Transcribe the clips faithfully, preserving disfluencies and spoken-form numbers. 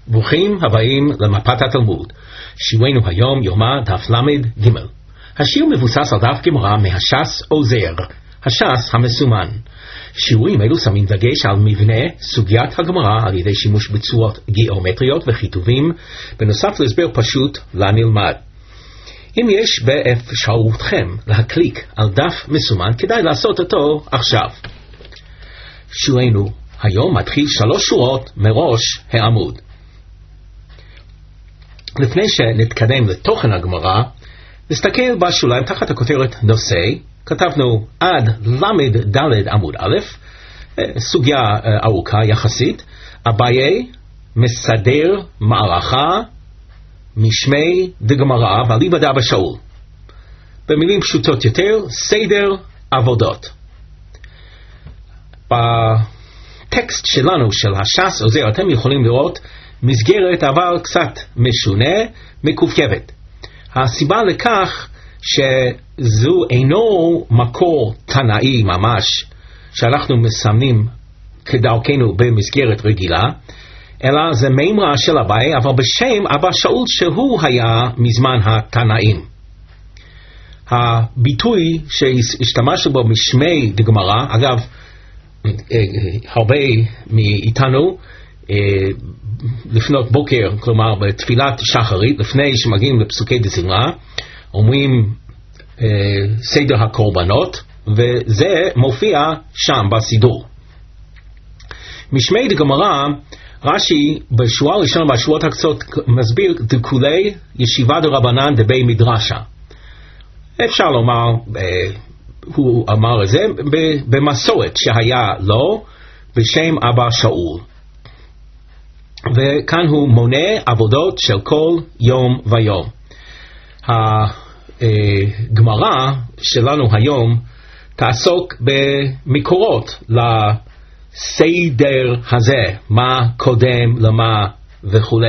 ברוכים הבאים למפת התלמוד. שיעורנו היום יומא דף למד ג'. השיר מבוסס על דף גמרא מהש"ס עוזר, הש"ס המסומן. שיעורים אלו שמים דגש על מבנה סוגיית הגמרא על ידי שימוש בצורות גיאומטריות וכיתובים, בנוסף להסבר פשוט לנלמד. אם יש באפשרותכם להקליק על דף מסומן, כדאי לעשות אותו עכשיו. שיעורנו היום מתחיל שלוש שורות מראש העמוד. לפני שנתקדם לתוכן הגמרא, נסתכל בשוליים תחת הכותרת נושא. כתבנו עד למד ד' עמוד א', סוגיה ארוכה יחסית. אביי מסדר מערכה משמי דגמרא ואליבא דאבא שאול. במילים פשוטות יותר, סדר עבודות. בטקסט שלנו של הש"ס עוזר אתם יכולים לראות מסגרת אבל קצת משונה, מקופקבת. הסיבה לכך שזו אינו מקור תנאי ממש שאנחנו מסמנים כדרכנו במסגרת רגילה, אלא זה מימרה של אביי אבל בשם אבא שאול שהוא היה מזמן התנאים. הביטוי שהשתמשנו בו משמי דגמרא, אגב הרבה מאיתנו לפנות בוקר, כלומר בתפילת שחרית, לפני שמגיעים לפסוקי דזמרה, אומרים אה, סדר הקורבנות, וזה מופיע שם בסידור. משמי דגמרא, רש"י בשורה הראשונה בשורות הקצות מסביר דכולי ישיבה דרבנן דבי מדרשה. אפשר לומר, אה, הוא אמר את זה במסורת שהיה לו בשם אבא שאול. וכאן הוא מונה עבודות של כל יום ויום. הגמרא שלנו היום תעסוק במקורות לסדר הזה, מה קודם למה וכו'.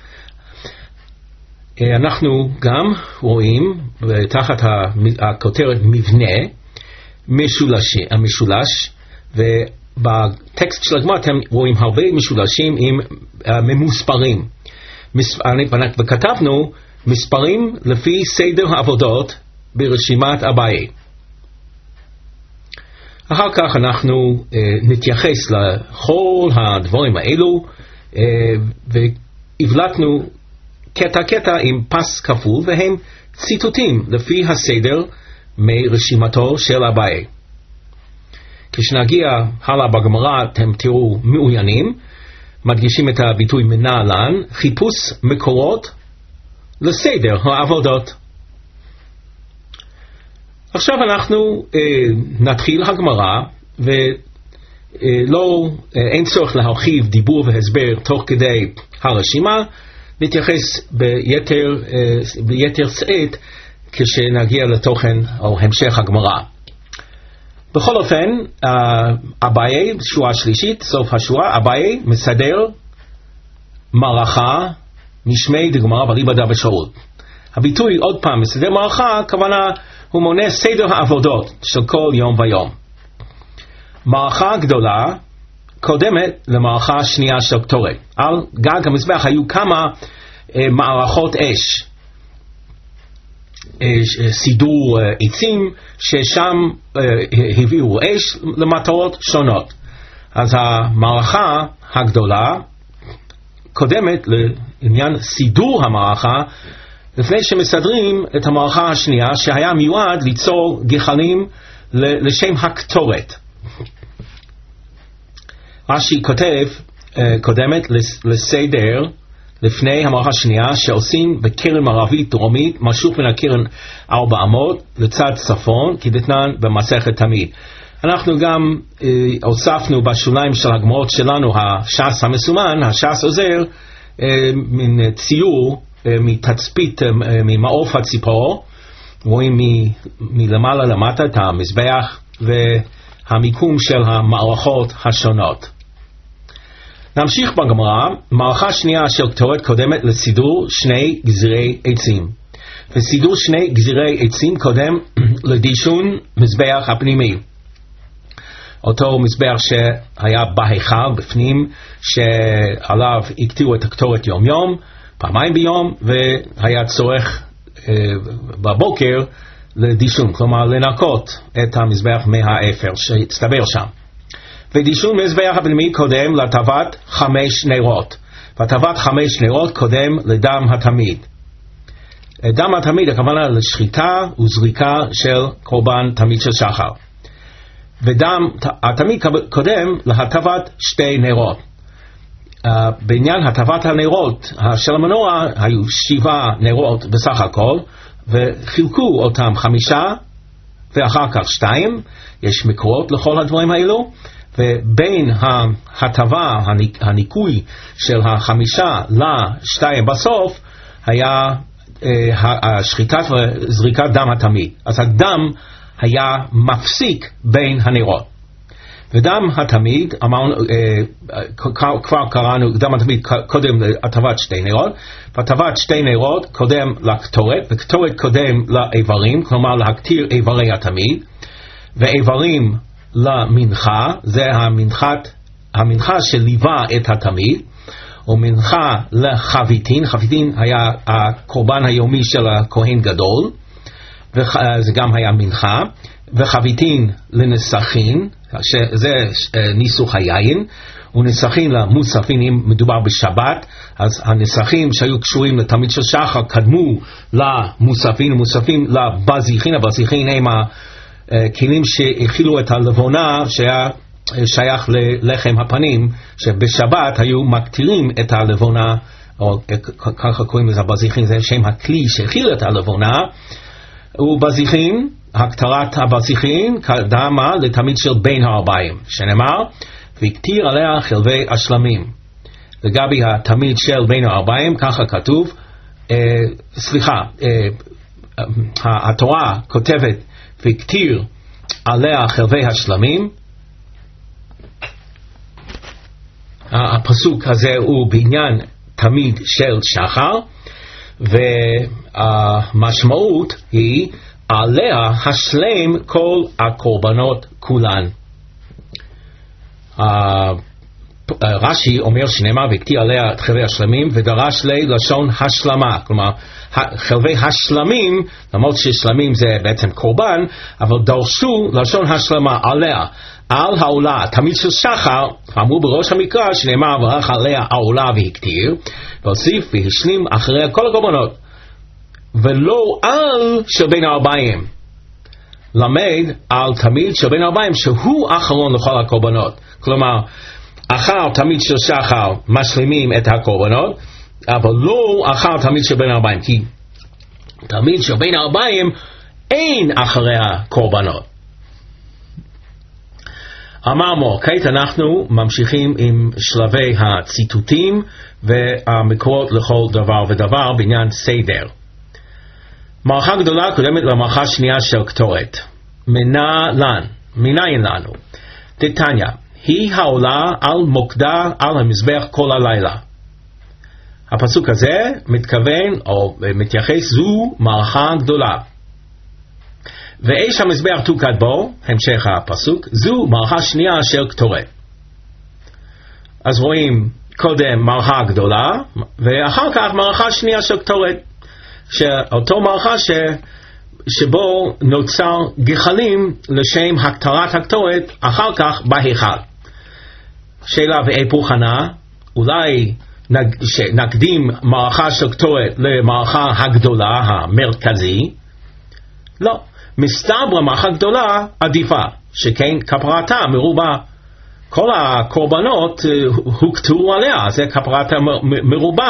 אנחנו גם רואים תחת הכותרת מבנה משולש, המשולש, ובטקסט של הגמרא אתם רואים הרבה משולשים עם uh, ממוספרים. מס, וכתבנו מספרים לפי סדר העבודות ברשימת אביי. אחר כך אנחנו uh, נתייחס לכל הדברים האלו, uh, והבלטנו קטע קטע עם פס כפול, והם ציטוטים לפי הסדר מרשימתו של אביי. כשנגיע הלאה בגמרא אתם תראו מעוניינים, מדגישים את הביטוי מנהלן, חיפוש מקורות לסדר העבודות. עכשיו אנחנו אה, נתחיל הגמרא, ולא אה, אין צורך להרחיב דיבור והסבר תוך כדי הרשימה, נתייחס ביתר, אה, ביתר שאת כשנגיע לתוכן או המשך הגמרא. בכל אופן, אביי, שורה שלישית, סוף השורה, אביי מסדר מערכה משמי דגמרא ואליבא דאבא שאול. הביטוי עוד פעם מסדר מערכה, הכוונה הוא מונה סדר העבודות של כל יום ויום. מערכה גדולה קודמת למערכה שנייה של קטורת. על גג המזבח היו כמה אה, מערכות אש. סידור עצים ששם הביאו אש למטרות שונות. אז המערכה הגדולה קודמת לעניין סידור המערכה לפני שמסדרים את המערכה השנייה שהיה מיועד ליצור גחלים לשם הקטורת. רש"י כותב קודמת לסדר לפני המערכה השנייה שעושים בקרן מערבית דרומית משוך מן הקרן ארבע אמות לצד צפון כדתנן במסכת תמיד. אנחנו גם אה, הוספנו בשוליים של הגמרות שלנו הש"ס המסומן, הש"ס עוזר, אה, מן ציור אה, מתצפית אה, ממעוף הציפור, רואים מ, מלמעלה למטה את המזבח והמיקום של המערכות השונות. נמשיך בגמרא. מערכה שנייה של קטורת קודמת לסידור שני גזירי עצים, וסידור שני גזירי עצים קודם לדישון מזבח הפנימי. אותו מזבח שהיה בהיכל בפנים, שעליו הקטירו את הקטורת יום יום, פעמיים ביום, והיה צורך אה, בבוקר לדישון, כלומר לנקות את המזבח מהאפר שהצטבר שם. ודישון מזבח הפנימי קודם לטבת חמש נרות, והטבת חמש נרות קודם לדם התמיד. דם התמיד הכוונה לשחיטה וזריקה של קורבן תמיד של שחר. ודם התמיד קודם להטבת שתי נרות. Uh, בעניין הטבת הנרות של המנורה היו שבעה נרות בסך הכל, וחילקו אותם חמישה ואחר כך שתיים. יש מקורות לכל הדברים האלו, ובין ההטבה, הניקוי של החמישה לשתיים בסוף היה השחיטת וזריקת דם התמיד. אז הדם היה מפסיק בין הנרות. ודם התמיד, אמרנו, כבר קראנו, דם התמיד קודם להטבת שתי נרות, והטבת שתי נרות קודם לקטורת, וקטורת קודם לאיברים, כלומר להקטיר איברי התמיד, ואיברים למנחה, זה המנחת, המנחה שליווה את התמיד, ומנחה לחביתין, חביתין היה הקורבן היומי של הכהן גדול, וזה גם היה מנחה, וחביתין לנסחין, שזה ניסוך היין, ונסחין למוספין, אם מדובר בשבת, אז הנסחים שהיו קשורים לתמיד של שחר קדמו למוספין, ומוספין לבזיחין, הבזיחין הם הכלים שהכילו את הלבונה שהיה שייך ללחם הפנים, שבשבת היו מקטירים את הלבונה, או ככה קוראים לזה בזיחין, זה שם הכלי שהכיל את הלבונה, ובזיחין, הקטרת הבזיחין קדמה לתמיד של בין הארבעים, שנאמר, והקטיר עליה חלבי השלמים. לגבי התמיד של בין הארבעים, ככה כתוב, אה, סליחה, אה, התורה כותבת, והקטיר עליה חלבי השלמים. הפסוק הזה הוא בעניין תמיד של שחר, והמשמעות היא עליה השלם כל הקורבנות כולן. רש"י אומר שנאמר והקטיר עליה את חלבי השלמים, ודרש לי לשון השלמה, כלומר חלבי השלמים, למרות ששלמים זה בעצם קורבן, אבל דרשו לשון השלמה עליה, על העולה, תמיד של שחר, אמרו בראש המקרא שנאמר ברך עליה העולה והקטיר, והוסיף והשלים אחריה כל הקורבנות, ולא על של בין הארבעים. למד על תמיד של בין הארבעים שהוא אחרון לכל הקורבנות, כלומר אחר תמיד של שחר משלימים את הקורבנות, אבל לא אחר תמיד של בין הארבעים, כי תמיד של בין הארבעים אין אחריה קורבנות. אמרנו, כעת אנחנו ממשיכים עם שלבי הציטוטים והמקורות לכל דבר ודבר בעניין סדר. מערכה גדולה קודמת למערכה שנייה של קטורת. מנהלן, מניין לנו. דתניא, היא העולה על מוקדה על המזבח כל הלילה. הפסוק הזה מתכוון או מתייחס זו מערכה גדולה. ואש המזבח תוקד בו, המשך הפסוק, זו מערכה שנייה של קטורת. אז רואים קודם מערכה גדולה, ואחר כך מערכה שנייה של קטורת. שאותו מערכה ש... שבו נוצר גחלים לשם הקטרת הקטורת, אחר כך בהיכל. שאלה והיפוך חנה, אולי נג... נקדים מערכה של קטורת למערכה הגדולה, המרכזי? לא. מסתבר מערכה גדולה עדיפה, שכן כפרתה מרובה. כל הקורבנות הוקטרו עליה, זה כפרתה מרובה.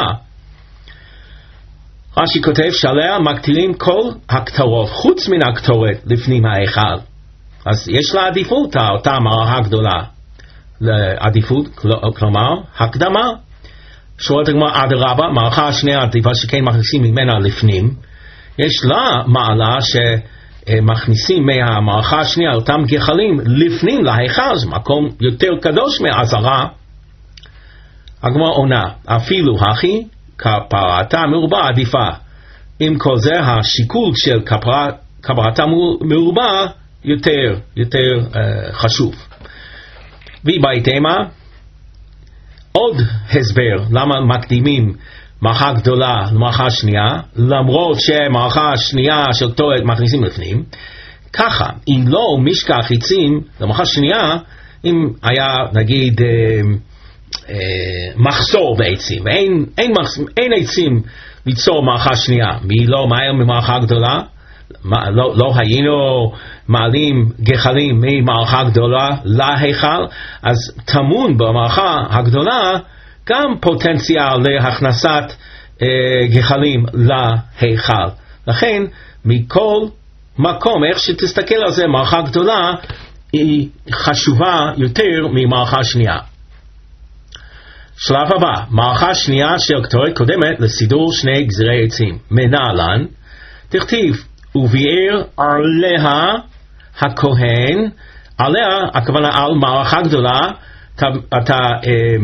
רש"י כותב שעליה מקטירים כל הקטרות, חוץ מן הקטורת לפנים ההיכל. אז יש לה עדיפות, אותה מערכה גדולה. לעדיפות, כלומר, הקדמה. שואלת הגמרא, אדרבה, מערכה השנייה עדיפה שכן מכניסים ממנה לפנים. יש לה מעלה שמכניסים מהמערכה השנייה אותם גחלים לפנים להיכל, זה מקום יותר קדוש מעזרה. הגמרא עונה, אפילו הכי, כפרתה מרובה עדיפה. עם כל זה השיקול של כפרתה מרובה יותר, יותר uh, חשוב. ובהתאמה, עוד הסבר למה מקדימים מערכה גדולה למערכה שנייה, למרות שמערכה שנייה של קטורת מכניסים לפנים. ככה, אם לא משכח עצים למערכה שנייה, אם היה נגיד אה, אה, מחסור בעצים, ואין אין, אין עצים ליצור מערכה שנייה, מי לא מהר ממערכה גדולה? מה, לא, לא היינו מעלים גחלים ממערכה גדולה להיכל, אז טמון במערכה הגדולה גם פוטנציאל להכנסת אה, גחלים להיכל. לכן מכל מקום, איך שתסתכל על זה, מערכה גדולה היא חשובה יותר ממערכה שנייה. שלב הבא, מערכה שנייה של קטורת קודמת לסידור שני גזירי עצים. מנהלן, תכתיב, וביער עליה הכהן, עליה, הכוונה על מערכה גדולה, אתה, אתה אה,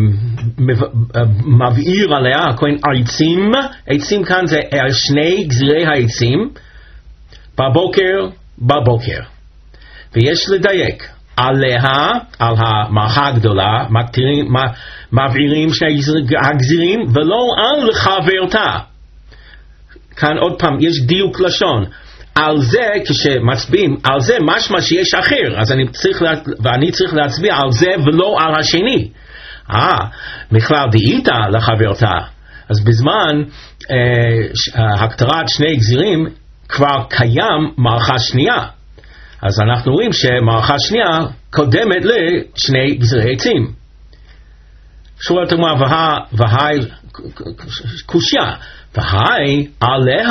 מבעיר עליה, הכהן עצים, עצים כאן זה שני גזירי העצים, בבוקר, בבוקר. ויש לדייק, עליה, על המערכה הגדולה, מקטירים, מבעירים שני הגזירים, ולא על חברתה. כאן עוד פעם, יש דיוק לשון. על זה, כשמצביעים, על זה משמע שיש אחר, אז אני צריך, ואני צריך להצביע על זה ולא על השני. אה, מכלל דאיתא לחברתה. אז בזמן אה, הקטרת שני גזירים, כבר קיים מערכה שנייה. אז אנחנו רואים שמערכה שנייה קודמת לשני גזירי עצים. שואלת הגמרא, והי קושיה, והי עליה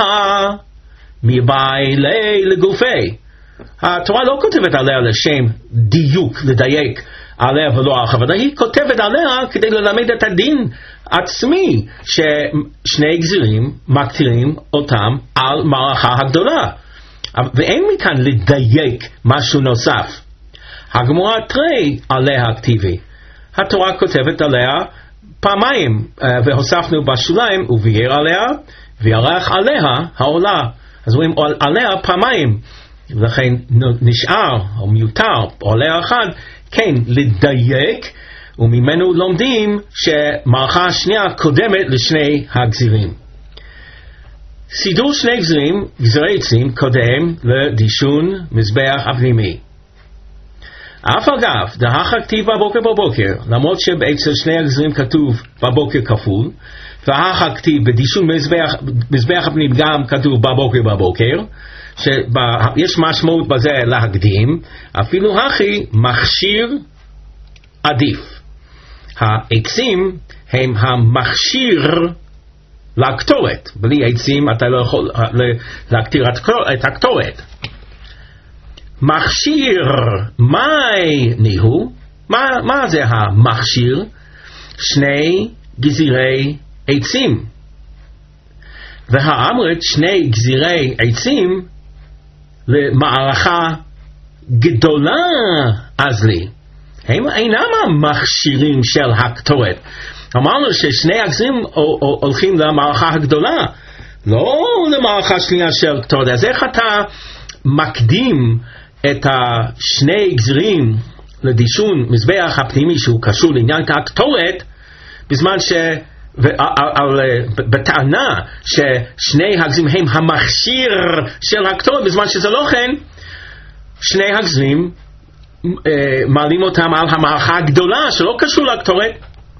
מבעילי לגופי. התורה לא כותבת עליה לשם דיוק, לדייק עליה ולא על חברתה, היא כותבת עליה כדי ללמד את הדין עצמי ששני גזירים מקטירים אותם על מערכה הגדולה. ואין מכאן לדייק משהו נוסף. הגמרא תרי עליה כתיבי. התורה כותבת עליה פעמיים, והוספנו בשוליים, וביער עליה, וירח עליה העולה. אז רואים עליה פעמיים, לכן נשאר או מיותר עליה אחד, כן, לדייק, וממנו לומדים שמערכה השנייה קודמת לשני הגזירים. סידור שני גזירים, גזירי עצים, קודם לדישון מזבח הפנימי. אף אגב, דהך כתיב בבוקר בבוקר, למרות שבאצל שני הגזירים כתוב בבוקר כפול, והך כתיב בדישון מזבח, מזבח הפנימי גם כתוב בבוקר בבוקר, שיש משמעות בזה להקדים, אפילו הכי מכשיר עדיף. העצים הם המכשיר לקטורת. בלי עצים אתה לא יכול להקטיר את הקטורת. מכשיר, מהי ניהו? מה, מה זה המכשיר? שני גזירי עצים. והאמרת שני גזירי עצים למערכה גדולה אז לי. הם אינם המכשירים של הקטורת. אמרנו ששני הגזירים הולכים למערכה הגדולה, לא למערכה שנייה של קטורת. אז איך אתה מקדים את השני גזירים לדישון מזבח הפנימי שהוא קשור לעניין הקטורת, בזמן ש... בטענה ששני הגזירים הם המכשיר של הקטורת, בזמן שזה לא כן, שני הגזירים מעלים אותם על המערכה הגדולה שלא קשור לקטורת.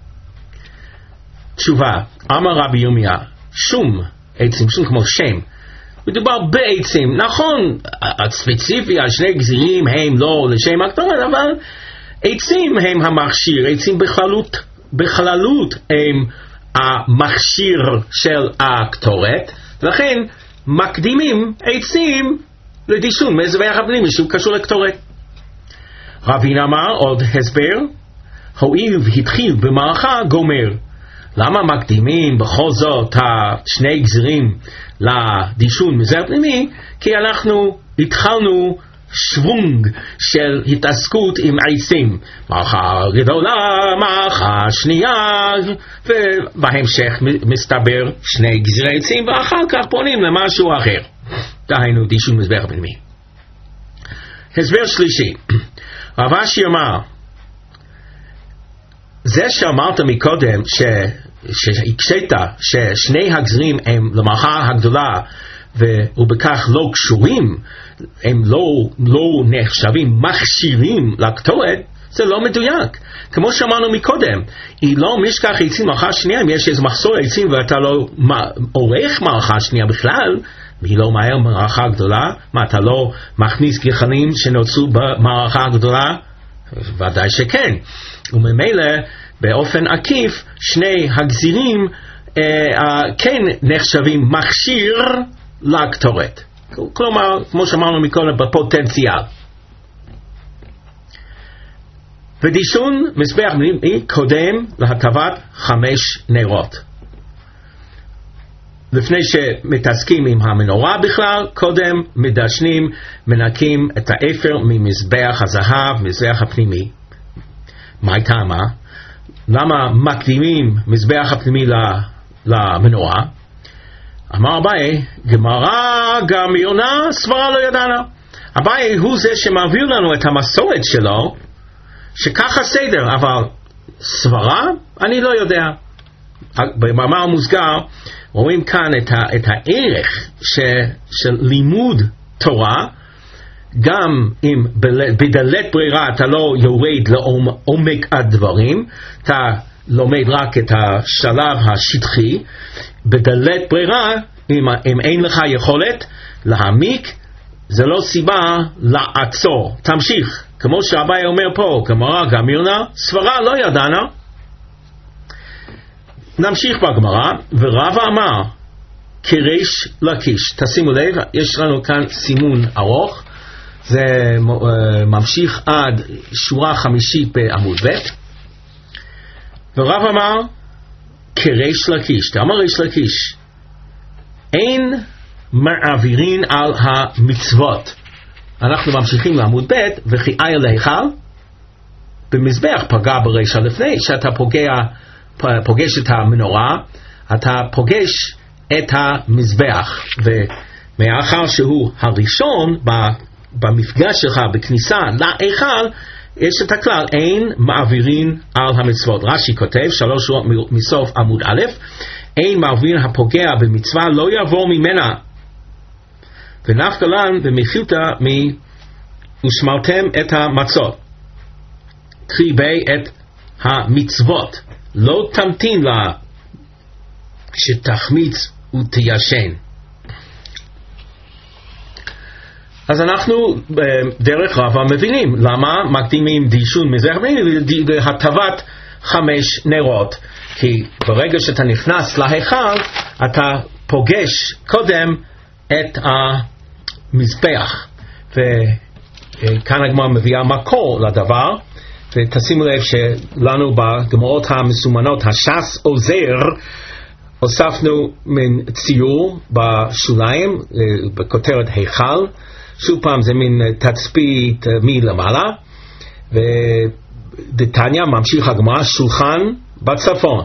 תשובה, אמר רבי ירמיה, שום עצים, שום כמו שם, מדובר בעצים, נכון, הספציפי, השני גזירים הם לא לשם הקטורת, אבל עצים הם המכשיר, עצים בכללות, בכללות הם המכשיר של הקטורת, לכן מקדימים עצים לדישון מזבח הפנימי שהוא קשור לקטורת. רבין אמר עוד הסבר, הואיל והתחיל במערכה גומר. למה מקדימים בכל זאת השני גזירים לדישון מזבח הפנימי? כי אנחנו התחלנו שוונג של התעסקות עם עצים. מערכה גדולה, מערכה שנייה, ובהמשך מסתבר שני גזירי עצים, ואחר כך פונים למשהו אחר. דהיינו דישון מזבח הפנימי. הסבר שלישי, רב אשי אמר, זה שאמרת מקודם שהקשית ששני הגזרים הם למערכה הגדולה ובכך לא קשורים, הם לא, לא נחשבים מכשירים לקטורת, זה לא מדויק. כמו שאמרנו מקודם, היא לא משכח עצים מערכה שנייה, אם יש איזה מחסור עצים ואתה לא עורך מערכה שנייה בכלל, והיא לא מהר מערכה גדולה, מה אתה לא מכניס גחלים שנוצרו במערכה הגדולה? ודאי שכן. וממילא באופן עקיף שני הגזירים אה, אה, כן נחשבים מכשיר לקטורת. כלומר, כמו שאמרנו מקודם, בפוטנציאל. ודישון מזבח פנימי קודם להקרבת חמש נרות. לפני שמתעסקים עם המנורה בכלל, קודם מדשנים, מנקים את האפר ממזבח הזהב, מזבח הפנימי. מה טעמה? למה מקדימים מזבח הפנימי למנורה? אמר אביי, גמרא גם יונה סברה לא ידענה. אביי הוא זה שמעביר לנו את המסורת שלו, שככה סדר, אבל סברה אני לא יודע. במאמר מוסגר רואים כאן את, ה, את הערך ש, של לימוד תורה, גם אם בדלת ברירה אתה לא יורד לעומק הדברים, אתה לומד רק את השלב השטחי, בדלת ברירה, אם, אם אין לך יכולת להעמיק, זה לא סיבה לעצור, תמשיך. כמו שאביי אומר פה, גמרא גם יונה, סברה לא ידענה. נמשיך בגמרא, ורבא אמר, כריש לקיש. תשימו לב, יש לנו כאן סימון ארוך, זה ממשיך עד שורה חמישית בעמוד ב'. ורבא אמר, כריש לקיש. תאמר ריש לקיש, אין מעבירין על המצוות. אנחנו ממשיכים לעמוד ב' וכי איה להיכל במזבח פגע ברישה לפני שאתה פוגע, פוגש את המנורה, אתה פוגש את המזבח, ומאחר שהוא הראשון במפגש שלך בכניסה להיכל, יש את הכלל אין מעבירין על המצוות. רש"י כותב שלוש שורות מסוף עמוד א', אין מעבירין הפוגע במצווה לא יעבור ממנה, ונפקלן ומחילתא מ ושמרתם את המצות, קרי בי את המצוות, לא תמתין לה שתחמיץ ותיישן. אז אנחנו דרך רבא מבינים למה מקדימים דישון מזבח והטבת חמש נרות, כי ברגע שאתה נכנס להיכל אתה פוגש קודם את המזבח, וכאן הגמרא מביאה מקור לדבר, ותשימו לב שלנו בגמרות המסומנות הש"ס עוזר, הוספנו מן ציור בשוליים בכותרת היכל, שוב פעם זה מין תצפית מלמעלה, ודתניא ממשיך הגמרא, שולחן בצפון,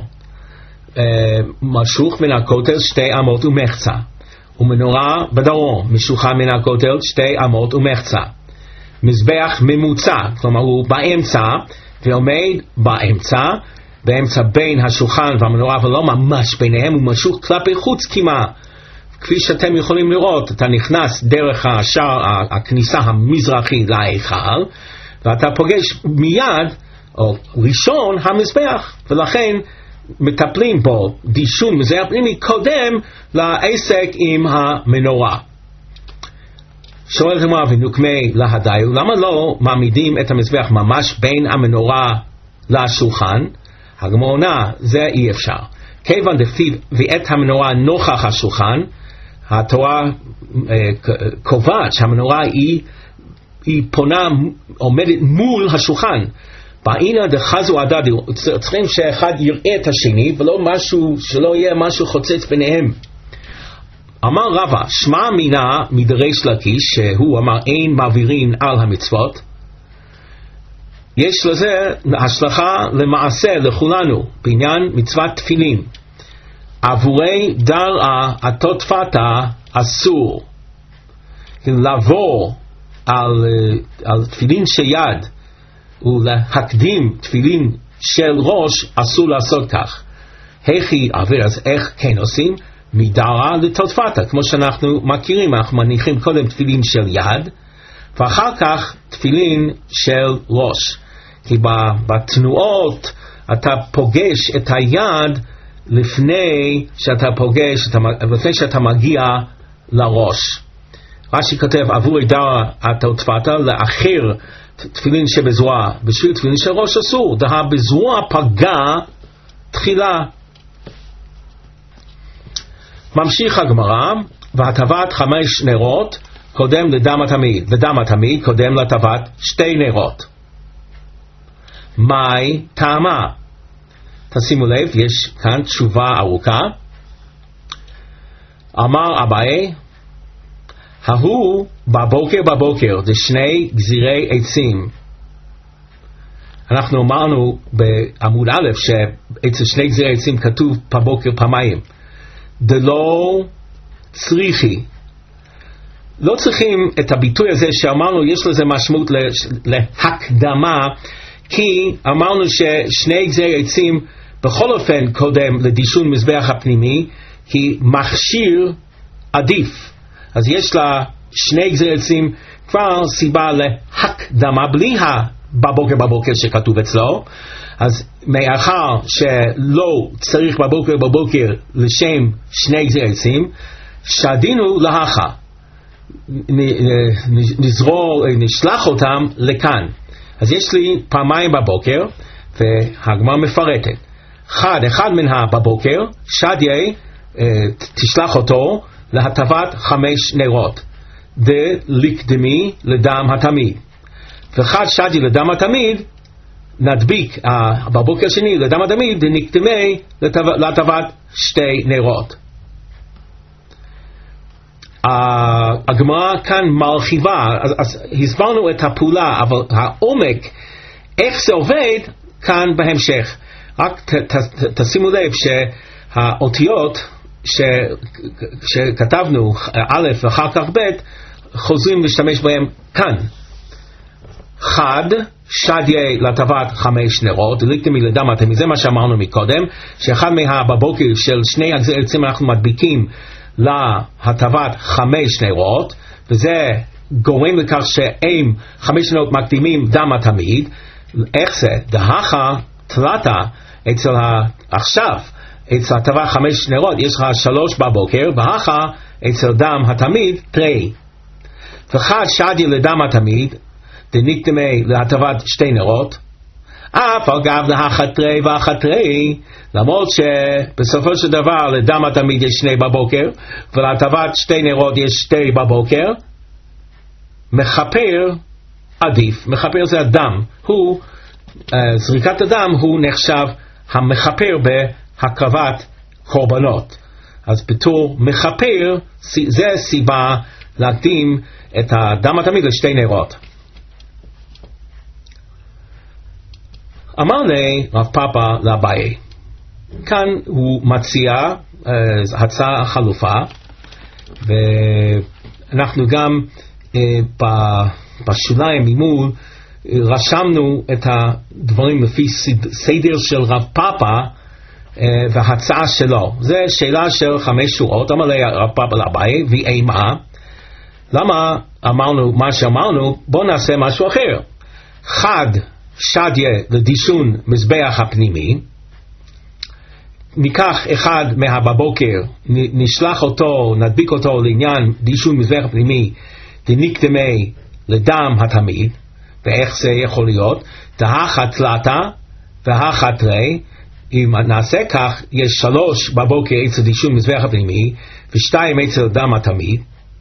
משוך מן הכותל שתי אמות ומחצה, ומנורה בדרום, משולחן מן הכותל שתי אמות ומחצה, מזבח ממוצע, כלומר הוא באמצע, ועומד באמצע, באמצע בין השולחן והמנורה, ולא ממש ביניהם, הוא משוך כלפי חוץ כמעט, כפי שאתם יכולים לראות. אתה נכנס דרך השער, הכניסה המזרחי להיכל, ואתה פוגש מיד, או ראשון, המזבח, ולכן מטפלים בו דישון מזבח פנימי קודם לעסק עם המנורה. שואלת הגמרא, ונוקמי להדיו, למה לא מעמידים את המזבח ממש בין המנורה לשולחן? הגמרא עונה, זה אי אפשר. כיוון דכתיב ואת המנורה נוכח השולחן, התורה אה, קובעת שהמנורה היא, היא פונה, עומדת מול השולחן. בעינה דחזו הדדי, צריכים שאחד יראה את השני, ולא משהו, שלא יהיה משהו חוצץ ביניהם. אמר רבא, שמע מינה מדריש לקיש, שהוא אמר אין מעבירין על המצוות, יש לזה השלכה למעשה לכולנו, בעניין מצוות תפילין. עבורי דרעה התותפתה אסור. לעבור על, על תפילין שיד, ולהקדים תפילין של ראש אסור לעשות כך. הכי עביר, אז איך כן עושים? מדרה לטלפתא, כמו שאנחנו מכירים, אנחנו מניחים קודם תפילין של יד, ואחר כך תפילין של ראש. כי בתנועות אתה פוגש את היד לפני שאתה פוגש, לפני שאתה מגיע לראש. רש"י כותב, עבור דרה הטלפתא, לאחר תפילין שבזרוע, בשביל תפילין של ראש אסור, דה בזרוע פגע תחילה. ממשיך הגמרא, והטבת חמש נרות קודם לדם התמיד, ודם התמיד קודם לטבת שתי נרות. מהי טעמה? תשימו לב, יש כאן תשובה ארוכה. אמר אביי, ההוא בבוקר בבוקר, זה שני גזירי עצים. אנחנו אמרנו בעמוד א' שאצל שני גזירי עצים כתוב בבוקר פעמיים. דלא צריכי. לא צריכים את הביטוי הזה שאמרנו, יש לזה משמעות להקדמה, כי אמרנו ששני גזירי עצים בכל אופן קודם לדישון מזבח הפנימי, כי מכשיר עדיף. אז יש לה שני גזירי עצים כבר סיבה להקדמה, בלי בבוקר בבוקר שכתוב אצלו. אז מאחר שלא צריך בבוקר בבוקר לשם שני גזירי עצים, שדינו להכה, נזרור, נשלח אותם לכאן. אז יש לי פעמיים בבוקר, והגמרא מפרטת. אחד, אחד מן בבוקר, שדיה, תשלח אותו להטבת חמש נרות, דלקדמי לדם התמיד. ואחד שדי לדם התמיד, נדביק uh, בבוקר שני לדם התמיד, דנקדמי להטבת שתי נרות. Uh, הגמרא כאן מרחיבה, אז, אז הסברנו את הפעולה, אבל העומק, איך זה עובד, כאן בהמשך. רק ת, ת, ת, תשימו לב שהאותיות ש, שכתבנו, א' ואחר כך ב', חוזרים להשתמש בהם כאן. חד, שדיה לטבת חמש נרות, דלקדמי לדם התמיד, זה מה שאמרנו מקודם, שאחד מהבבוקר של שני הגזירי עצים אנחנו מדביקים להטבת חמש נרות, וזה גורם לכך שאם חמש נרות מקדימים דם התמיד. איך זה? דהכה תלתה אצל ה... עכשיו אצל הטבת חמש נרות יש לך שלוש בבוקר, והכה אצל דם התמיד תרי. וחד שדיה לדם התמיד דנקדמי להטבת שתי נרות, אף אגב להכה תרי והכה תרי, למרות שבסופו של דבר לדם התמיד יש שני בבוקר, ולהטבת שתי נרות יש שתי בבוקר, מחפר עדיף. מחפר זה הדם, הוא, זריקת הדם הוא נחשב המחפר בהקרבת קורבנות. אז בתור מחפר, זה סיבה להקדים את הדם התמיד לשתי נרות. אמר לי רב פאפא לאביי, כאן הוא מציע uh, הצעה חלופה, ואנחנו גם uh, בשוליים ממול uh, רשמנו את הדברים לפי סדר של רב פאפא uh, וההצעה שלו. זה שאלה של חמש שורות. אמר לי רב פאפא לאביי, ואימה, למה אמרנו מה שאמרנו? בוא נעשה משהו אחר. חד שדיה לדישון מזבח הפנימי, ניקח אחד מהבבוקר, נשלח אותו, נדביק אותו לעניין דישון מזבח הפנימי, דנקדמי לדם התמיד. ואיך זה יכול להיות? דהכה תלתה והכה תרי. אם נעשה כך, יש שלוש בבוקר אצל דישון מזבח הפנימי ושתיים אצל דם התמיד,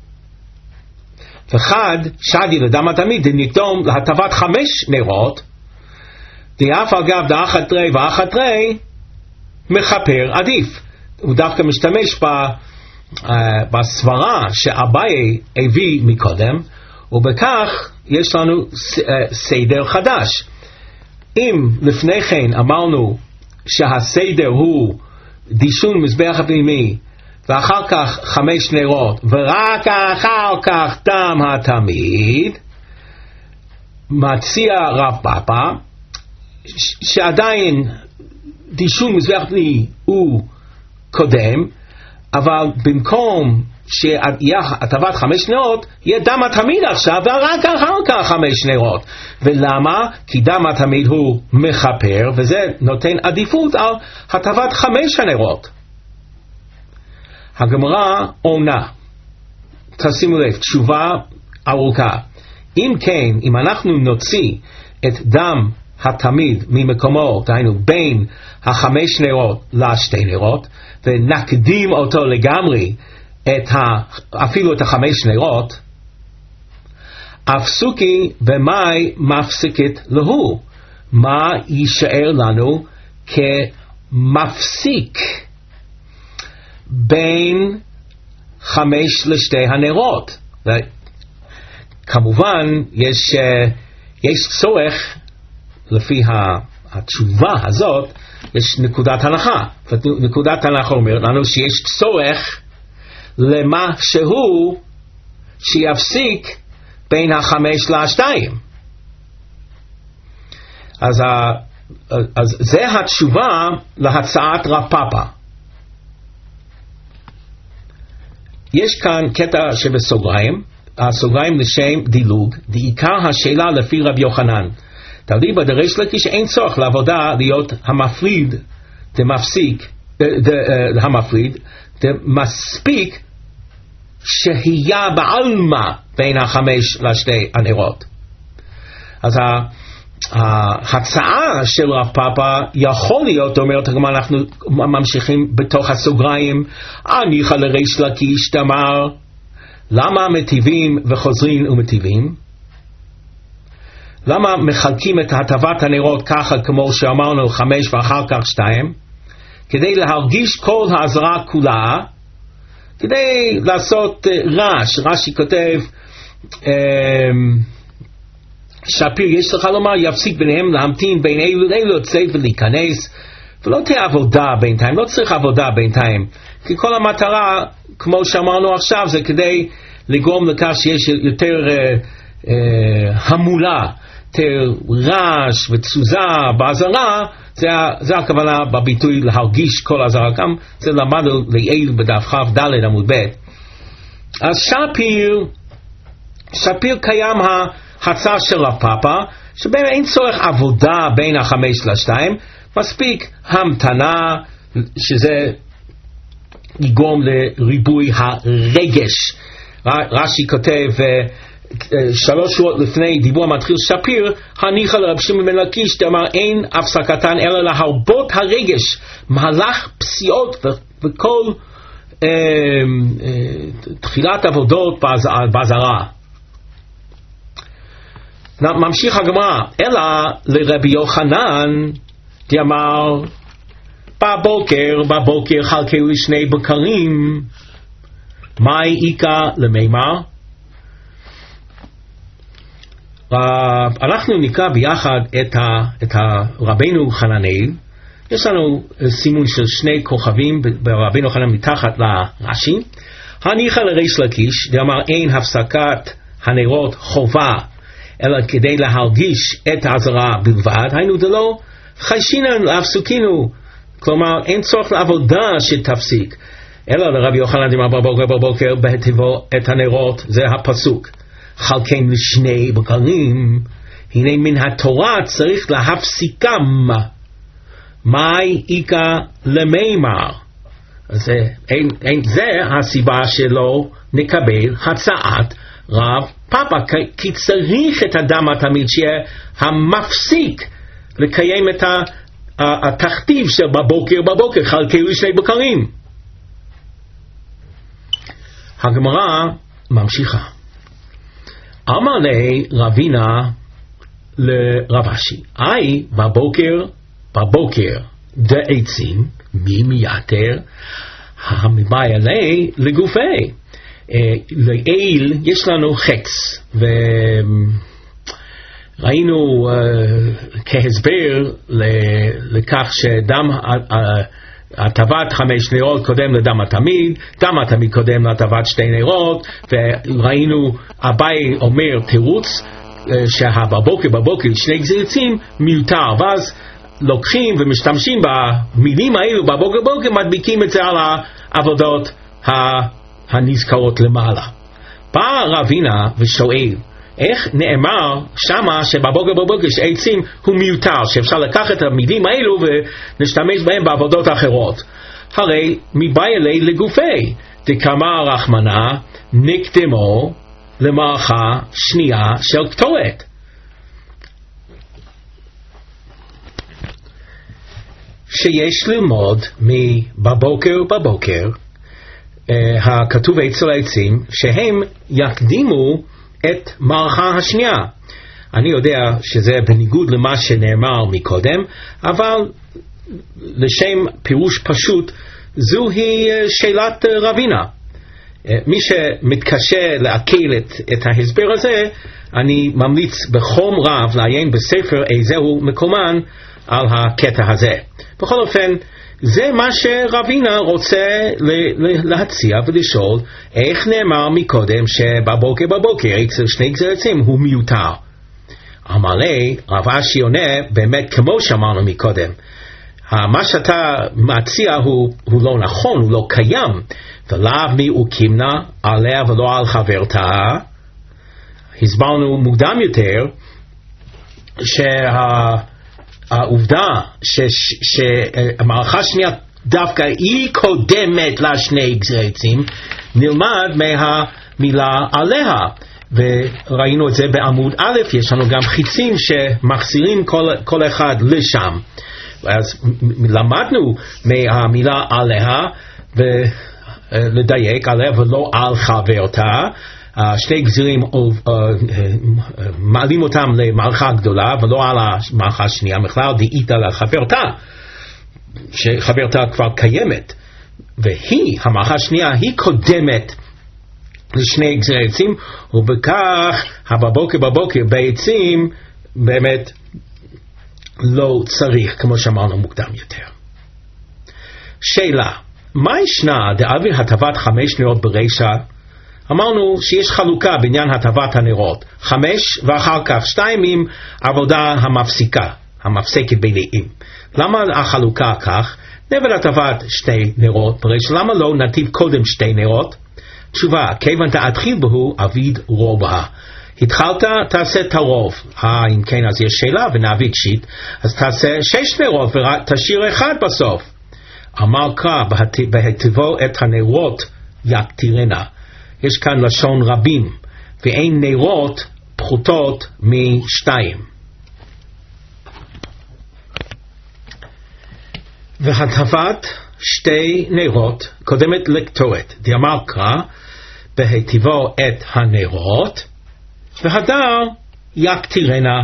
וחד שדי לדם התמיד דנקדום להטבת חמש נרות, דאף אגב דהכה תרי והכה תרי, מחפר עדיף. הוא דווקא משתמש ב, uh, בסברה שאביי הביא מקודם, ובכך יש לנו ס, uh, סדר חדש. אם לפני כן אמרנו שהסדר הוא דישון מזבח הפנימי ואחר כך חמש נרות ורק אחר כך דם התמיד, מציע רב פאפא שעדיין דישון מזבח פני הוא קודם, אבל במקום שיהיה הטבת חמש נרות, יהיה דם התמיד עכשיו, ורק אחר כך חמש נרות. ולמה? כי דם התמיד הוא מחפר, וזה נותן עדיפות על הטבת חמש הנרות. הגמרא עונה, תשימו לב, תשובה ארוכה. אם כן, אם אנחנו נוציא את דם התמיד ממקומו, דהיינו בין החמש נרות לשתי נרות, ונקדים אותו לגמרי, את ה, אפילו את החמש נרות, אפסוקי במאי מפסיקת להו. מה יישאר לנו כמפסיק בין חמש לשתי הנרות? כמובן יש, יש צורך, לפי התשובה הזאת, יש נקודת הנחה. נקודת הנחה אומרת לנו שיש צורך למה שהוא שיפסיק בין החמש לשתיים. אז, אז זה התשובה להצעת רב פאפא. יש כאן קטע שבסוגריים, הסוגריים לשם דילוג, בעיקר השאלה לפי רב יוחנן. תלוי בדרש לקיש אין צורך לעבודה להיות המפריד, דמפסיק, המפריד, דמספיק, שהיה בעלמה בין החמש לשתי הנרות. אז ההצעה של רב פאפא יכול להיות, אומרת הגמרא, אנחנו ממשיכים בתוך הסוגריים, הניחא לריש לקיש דאמר, למה מטיבים וחוזרים ומטיבים? למה מחלקים את הטבת הנרות ככה כמו שאמרנו חמש ואחר כך שתיים? כדי להרגיש כל העזרה כולה, כדי לעשות רעש. רש"י כותב, שפיר, יש לך לומר, יפסיק ביניהם להמתין בין אלו לאלו לצאת ולהיכנס, ולא תהיה עבודה בינתיים, לא צריך עבודה בינתיים, כי כל המטרה, כמו שאמרנו עכשיו, זה כדי לגרום לכך שיש יותר uh, uh, המולה, יותר רעש ותזוזה בעזרה. זה, זה הכוונה בביטוי להרגיש כל עזרה. גם זה למדנו לעיל בדף כ' ד' עמוד ב'. אז שפיר, שפיר קיים ההצעה של רב פאפא, שבאמת אין צורך עבודה בין החמש לשתיים, מספיק המתנה, שזה יגרום לריבוי הרגש. רש"י כותב, שלוש שורות לפני דיבור המתחיל שפיר, הניחא לרב שמעון בן לקיש דאמר אין הפסקתן אלא להרבות הרגש, מהלך פסיעות וכל אה, אה, תחילת עבודות בעזרה. ממשיך הגמרא, אלא לרבי יוחנן דאמר בבוקר, בבוקר חלקו לשני בקרים, מאי איכא למימר? Uh, אנחנו נקרא ביחד את, ה, את הרבינו חננאל. יש לנו uh, סימון של שני כוכבים ברבינו חננאל מתחת לרש"י. הניחא לריש לקיש דאמר אין הפסקת הנרות חובה אלא כדי להרגיש את העזרה בלבד, היינו דלא חיישינן להפסוקינו, כלומר אין צורך לעבודה שתפסיק, אלא לרבי יוחנן דאמר בבוקר בבוקר בהטיבו את הנרות. זה הפסוק, חלקם לשני בקרים, הנה מן התורה צריך להפסיקם, מאי איכא למימר. זה, אין, אין, זה הסיבה שלא נקבל הצעת רב פאפא, כי צריך את הדם התמיד שיהיה המפסיק לקיים את התכתיב של בבוקר בבוקר חלקו לשני בקרים. הגמרא ממשיכה, אמר לי רבינה לרב אשי, אי בבוקר בבוקר דעצים מי מייתר המבאי עלי לגופי. לעיל יש לנו חץ, וראינו כהסבר לכך שדם הטבת חמש נרות קודם לדם התמיד, דם התמיד קודם לטבת שתי נרות, וראינו אביי אומר תירוץ, שהבבוקר בבוקר שני גזרי עצים מיותר, ואז לוקחים ומשתמשים במילים האלו בבוקר בבוקר, מדביקים את זה על העבודות הנזכרות למעלה. בא רבינה ושואל, איך נאמר שמה שבבוקר בבוקר שעצים הוא מיותר, שאפשר לקחת את המילים האלו ונשתמש בהם בעבודות אחרות? הרי מבעיה לי לגופי, דקאמר רחמנא נקדמו למערכה שנייה של קטורת. שיש ללמוד מבבוקר בבוקר uh, הכתוב אצל העצים שהם יקדימו את מערכה השנייה. אני יודע שזה בניגוד למה שנאמר מקודם, אבל לשם פירוש פשוט זוהי שאלת רבינה. מי שמתקשה לעכל את, את ההסבר הזה, אני ממליץ בחום רב לעיין בספר איזהו מקומן על הקטע הזה. בכל אופן, זה מה שרבינה רוצה להציע ולשאול, איך נאמר מקודם שבבוקר בבוקר אצל שני גזרי עצים הוא מיותר? אמר לי, רב אשי עונה, באמת כמו שאמרנו מקודם, מה שאתה מציע הוא, הוא לא נכון, הוא לא קיים, ולאו מי וקימנה עליה ולא על חברתה. הסברנו מוקדם יותר שהעובדה שהמערכה שנייה דווקא היא קודמת לשני גזרי עצים נלמד מהמילה עליה, וראינו את זה בעמוד א', יש לנו גם חיצים שמחזירים כל, כל אחד לשם. אז למדנו מהמילה עליה ולדייק עליה ולא על חברתה. שני גזרים מעלים אותם למערכה גדולה ולא על המערכה השנייה, בכלל דאית על חברתה, שחברתה כבר קיימת, והיא, המערכה השנייה, היא קודמת לשני גזרי עצים, ובכך הבבוקר בבוקר בעצים באמת לא צריך, כמו שאמרנו מוקדם יותר. שאלה, מה ישנה דאוויר הטבת חמש נרות ברישה? אמרנו שיש חלוקה בעניין הטבת הנרות, חמש ואחר כך שתיים עם עבודה המפסיקה, המפסקת ביניהם. למה החלוקה כך? נבל הטבת שתי נרות ברישה, למה לא נתיב קודם שתי נרות? תשובה, כיוון תתחיל בהו אביד רובה. התחלת, תעשה את הרוב. אה, אם כן, אז יש שאלה ונביא קשית, אז תעשה שש נרות ותשאיר אחד בסוף. אמר קרא, בהטיבו את הנרות יקטירנה. יש כאן לשון רבים, ואין נרות פחותות משתיים. והטבת שתי נרות קודמת לקטורת. דאמר קרא, בהטיבו את הנרות, והדר יקטירנה.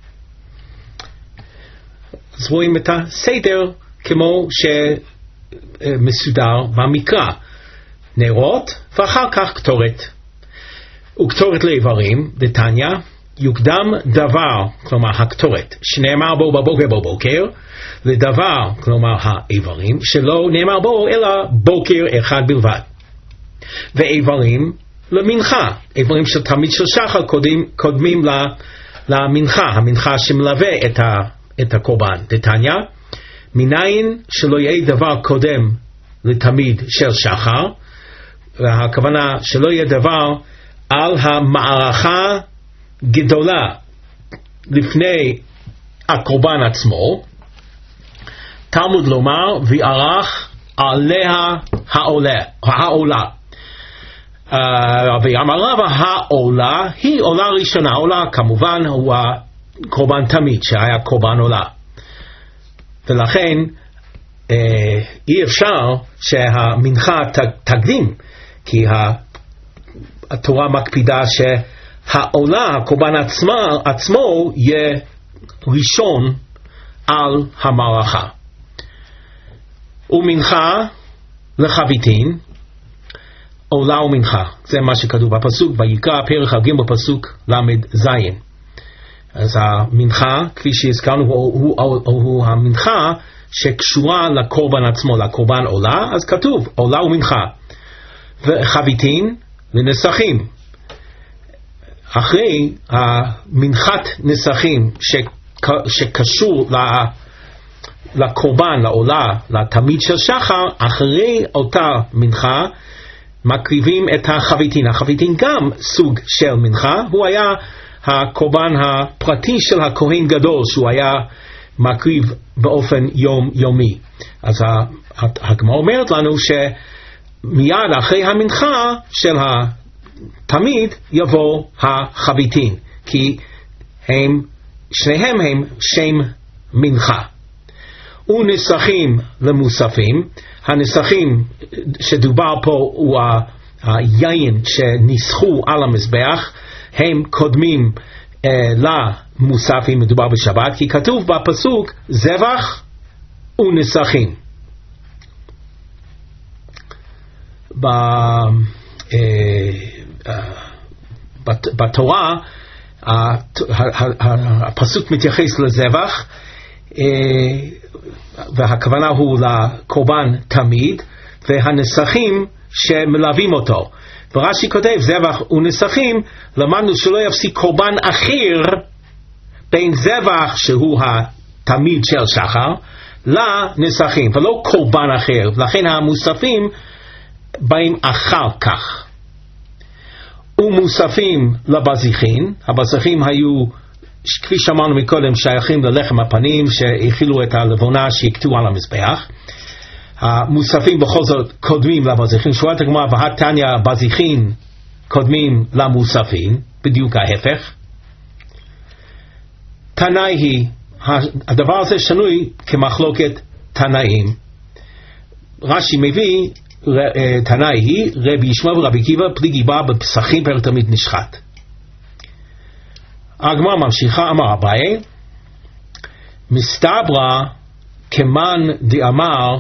אז רואים את הסדר כמו שמסודר במקרא. נרות ואחר כך קטורת. וקטורת לאיברים, דתניא, יוקדם דבר, כלומר הקטורת, שנאמר בו בבוקר בבוקר, לדבר, כלומר האיברים, שלא נאמר בו אלא בוקר אחד בלבד. ואיברים למנחה, איברים של תמיד של שחר קודמים, קודמים למנחה, המנחה שמלווה את, ה, את הקורבן. דתניא, מניין שלא יהיה דבר קודם לתמיד של שחר, והכוונה שלא יהיה דבר על המערכה גדולה לפני הקורבן עצמו. תלמוד לומר, ויערך עליה העולה, העולה. Uh, ואמר רב, העולה היא עולה ראשונה. העולה כמובן הוא הקורבן תמיד, שהיה קורבן עולה. ולכן uh, אי אפשר שהמנחה תקדים, כי התורה מקפידה שהעולה, הקורבן עצמה, עצמו יהיה ראשון על המערכה. ומנחה לחביתין, עולה ומנחה, זה מה שכתוב בפסוק ויקרא פרק ג' בפסוק למד זין. אז המנחה, כפי שהזכרנו, הוא, הוא, הוא, הוא המנחה שקשורה לקורבן עצמו, לקורבן עולה, אז כתוב עולה ומנחה. וחביתין לנסחים, אחרי המנחת נסכים שקשור לקורבן, לעולה, לתמיד של שחר, אחרי אותה מנחה מקריבים את החביתין. החביתין גם סוג של מנחה, הוא היה הקורבן הפרטי של הכהן גדול שהוא היה מקריב באופן יום יומי. אז הגמרא אומרת לנו שמיד אחרי המנחה של התמיד יבוא החביתין, כי הם, שניהם הם שם מנחה. ונסכים למוספים, הנסכים שדובר פה הוא היין שנסחו על המזבח, הם קודמים אה, למוספים, מדובר בשבת, כי כתוב בפסוק זבח ונסכים. ב, אה, אה, בת, בתורה הפסוק מתייחס לזבח, אה, והכוונה הוא לקורבן תמיד, והנסכים שמלווים אותו. ורש"י כותב זבח ונסכים, למדנו שלא יפסיק קורבן אחר בין זבח שהוא התמיד של שחר לנסכים, ולא קורבן אחר, לכן המוספים באים אחר כך. ומוספים לבזיחין, הבזיחין היו, כפי שאמרנו מקודם, שייכים ללחם הפנים שהכילו את הלבונה שיקטו על המזבח. המוספים בכל זאת קודמים לבזיחין. שורת הגמרא והתניא בזיחין קודמים למוספים, בדיוק ההפך. תנאי היא, הדבר הזה שנוי כמחלוקת תנאים. רש"י מביא תנאי היא, רבי ישמעאל ורבי עקיבא פלי גיבה בפסחים פרק תמיד נשחט. הגמרא ממשיכה, אמר אביי, מסתברא כמן דאמר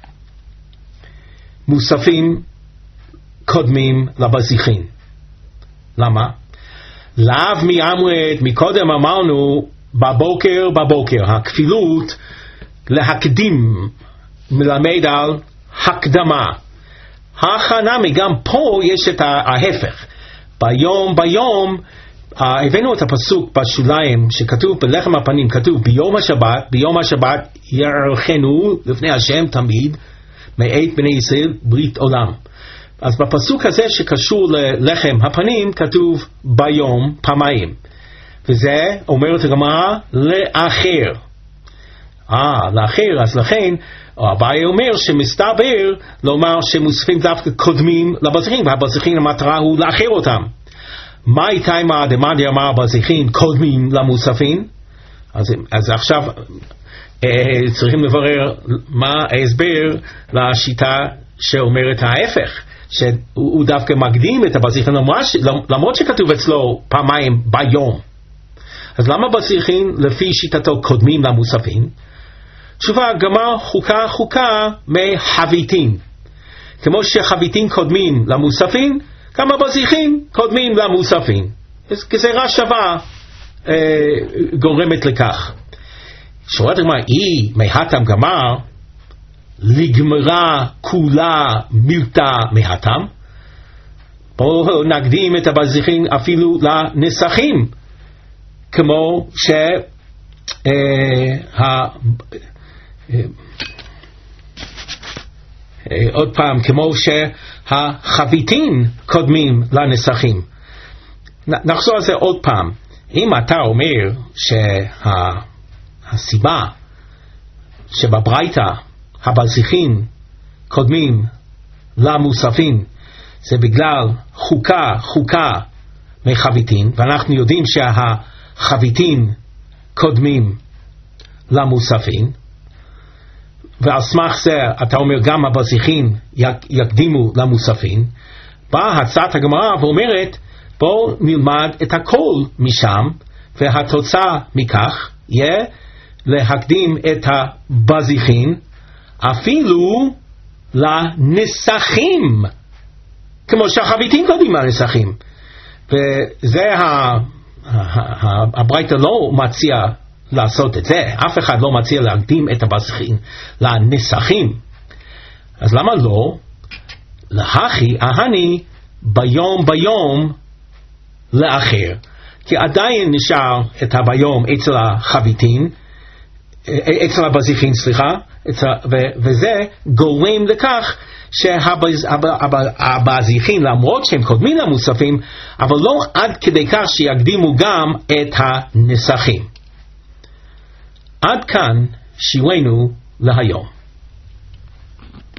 מוספים קודמים לבזיחין. למה? לאו מאמרת, מקודם אמרנו בבוקר בבוקר, הכפילות להקדים מלמד על הקדמה. הכנה, גם פה יש את ההפך. ביום ביום Uh, הבאנו את הפסוק בשוליים שכתוב בלחם הפנים, כתוב ביום השבת, ביום השבת יערכנו לפני השם תמיד מאת בני ישראל ברית עולם. אז בפסוק הזה שקשור ללחם הפנים כתוב ביום פעמיים, וזה אומרת הגמרא לאחר. אה, לאחר, אז לכן אביי אומר שמסתבר לומר שמוספים דווקא קודמים לבזיחין, והבזיחין המטרה הוא לאחר אותם. מה הייתה עם הדמדי אמר בזיחין קודמים למוספין? אז, אז עכשיו אה, צריכים לברר מה ההסבר לשיטה שאומרת ההפך, שהוא דווקא מקדים את הבזיחין למרות שכתוב אצלו פעמיים ביום. אז למה בזיחין לפי שיטתו קודמים למוספין? תשובה, גמר חוקה חוקה מחביתין. כמו שחביתין קודמים למוספין, כמה בזיחין קודמים למוספין. גזירה שווה אה, גורמת לכך. שורת הגמרא היא מהתם גמר לגמרה כולה מילתא מהתם. בואו נקדים את הבזיחין אפילו לנסכים, כמו ש אה, ה, אה, עוד פעם, כמו שהחביתין קודמים לנסכים. נחזור על זה עוד פעם. אם אתה אומר שהסיבה שבברייתא הבזיחין קודמים למוספין זה בגלל חוקה חוקה מחביתין, ואנחנו יודעים שהחביתין קודמים למוספין, ועל סמך זה אתה אומר גם הבזיחין יקדימו למוספין, באה הצעת הגמרא ואומרת בואו נלמד את הכל משם, והתוצאה מכך יהיה להקדים את הבזיחין אפילו לנסכים, כמו שהחביתין קודמים לנסכים. וזה הברייתא לא מציע לעשות את זה, אף אחד לא מציע להקדים את הבזיחין לנסכים. אז למה לא? להכי אהני ביום ביום לאחר, כי עדיין נשאר את הביום אצל החביתין, אצל הבזיחין, סליחה, וזה גורם לכך שהבזיחין, למרות שהם קודמים למוספים, אבל לא עד כדי כך שיקדימו גם את הנסחים. עד כאן שיעורנו להיום.